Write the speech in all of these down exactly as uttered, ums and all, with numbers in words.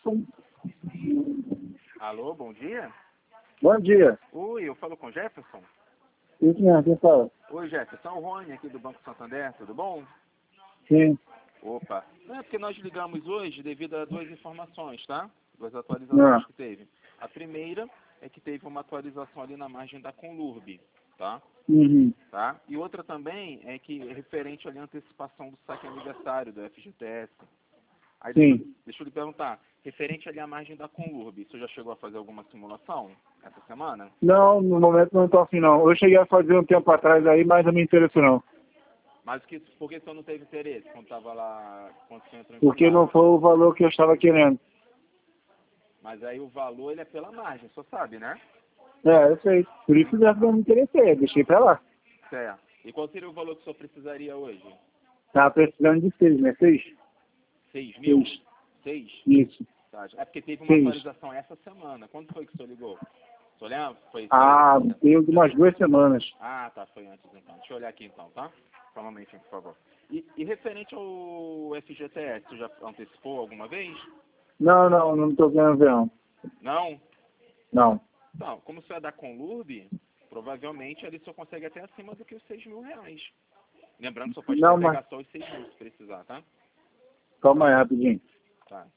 Alô, bom dia? Bom dia. Oi, eu falo com o Jefferson? Isso mesmo, quem fala? Oi, Jefferson, é o Rony aqui do Banco Santander, tudo bom? Sim. Opa. Não é porque nós ligamos hoje devido a duas informações, tá? Duas Não. atualizações que teve. A primeira é que teve uma atualização ali na margem da Conlurb, tá? Uhum. Tá? E outra também é que é referente ali à antecipação do saque aniversário do F G T S. Aí deixa, Sim. deixa eu lhe perguntar, referente ali à margem da Conlurb, você já chegou a fazer alguma simulação essa semana? Não, no momento não estou afim não. Eu cheguei a fazer um tempo atrás aí, mas não me interessou não. Mas que, por que você não teve interesse quando estava lá, quando você entrou em Porque não contato? foi o valor que eu estava querendo. Mas aí o valor ele é pela margem, só sabe, né? É, eu sei. Por isso já não me interessei, deixei pra lá. Certo. E qual seria o valor que o senhor precisaria hoje? Tava precisando de seis, né? Seis? Seis mil? Seis. Seis? Isso. Tá. É porque teve uma Seis. atualização essa semana. Quando foi que o senhor ligou? O senhor lembra? Foi, Ah, foi... tem umas duas semanas. Ah, tá. Foi antes então. Deixa eu olhar aqui então, tá? Só um momentinho, por favor. E, e referente ao F G T S, você já antecipou alguma vez? Não, não, não estou querendo ver não. Não? Não. Então, como você é da Conlurb, provavelmente ali só consegue até acima do que os seis mil reais. Lembrando que só pode Não, até mas... pegar só os seis mil se precisar, tá? Calma aí, rapidinho. Tá.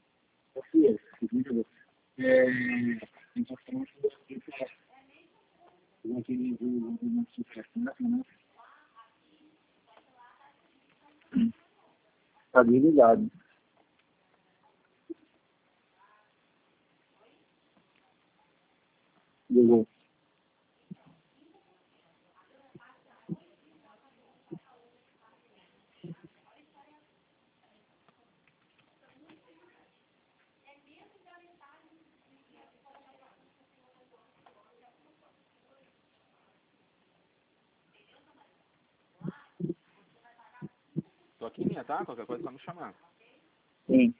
Tá desligado. Ligou. Tô aqui em linha, tá? Qualquer coisa é só me chamar. Sim.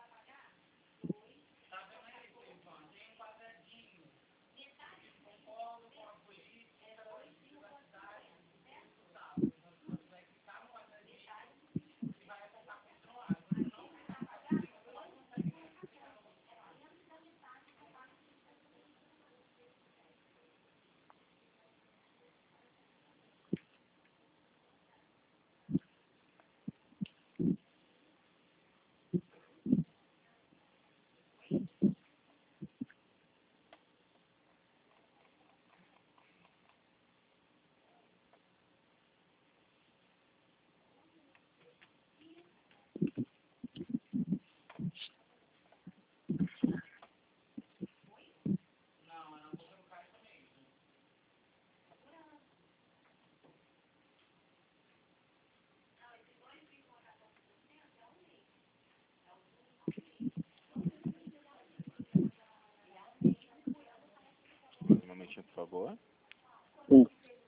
Um momentinho, por favor. Sim.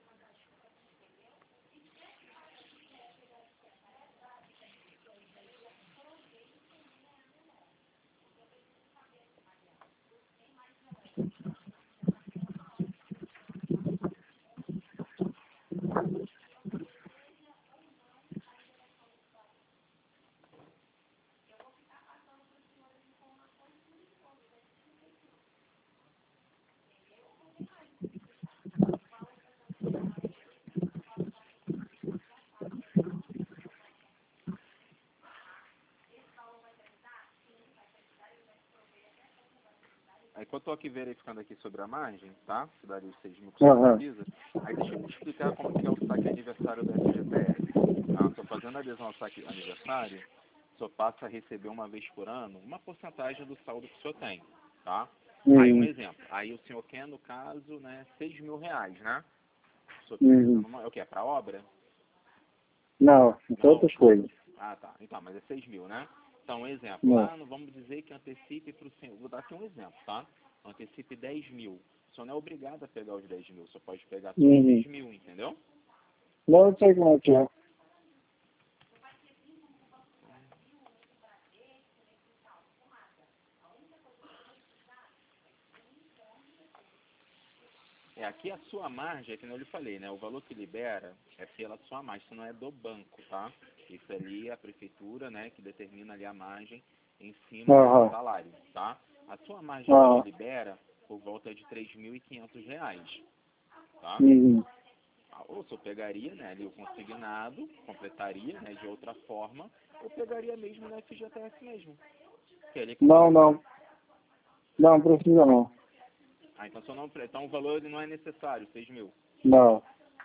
Aí quando eu tô aqui verificando aqui sobre a margem, tá? Se daria os seis mil que você Aham. precisa. Aí deixa eu te explicar como que é o saque aniversário do F G T S. Tá? Tô fazendo adesão ao saque aniversário, o senhor passa a receber uma vez por ano uma porcentagem do saldo que o senhor tem, tá? Aí um Uhum. exemplo. Aí o senhor quer, no caso, né, seis mil reais, né? O senhor precisa Uhum. numa... É o quê? É pra obra? Não, são Não? outras coisas. Ah, tá. Então, mas é seis mil, né? Então, um exemplo. Não. Lá, não vamos dizer que antecipe para o senhor. Vou dar aqui um exemplo, tá? Antecipe dez mil. O senhor não é obrigado a pegar os dez mil. Só pode pegar só os Uhum. seis mil, entendeu? Não, eu sei como é que é. É, aqui a sua margem, é que nem eu lhe falei, né? O valor que libera é pela sua margem, isso não é do banco, tá? Isso ali é a prefeitura, né, que determina ali a margem em cima Aham. do salário, tá? A sua margem Aham. que libera por volta de três mil e quinhentos reais, tá? Uhum. Ou se eu pegaria, né, ali o consignado, completaria, né, de outra forma, ou pegaria mesmo no F G T S mesmo. Que é ali que eu Não, coloco. não. Não precisa não. Ah, então, só não, então o valor ele não é necessário, seis mil. Não.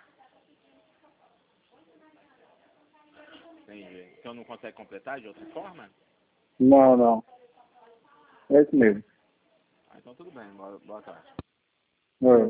Entendi. Então não consegue completar de outra forma? Não, não. É isso mesmo. Ah, então tudo bem, boa, boa tarde. É.